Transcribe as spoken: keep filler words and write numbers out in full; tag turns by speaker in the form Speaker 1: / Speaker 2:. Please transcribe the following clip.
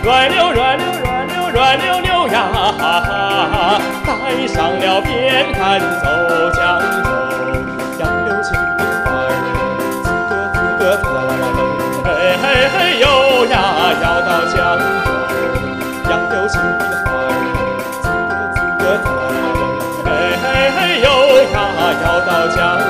Speaker 1: 软溜软溜软溜软溜溜呀，带上了扁担走江州，杨柳青的花儿自个自个腾，嘿嘿嘿哟呀，要到江州，杨柳青的花儿自个自个腾，嘿嘿嘿哟呀，要到江州。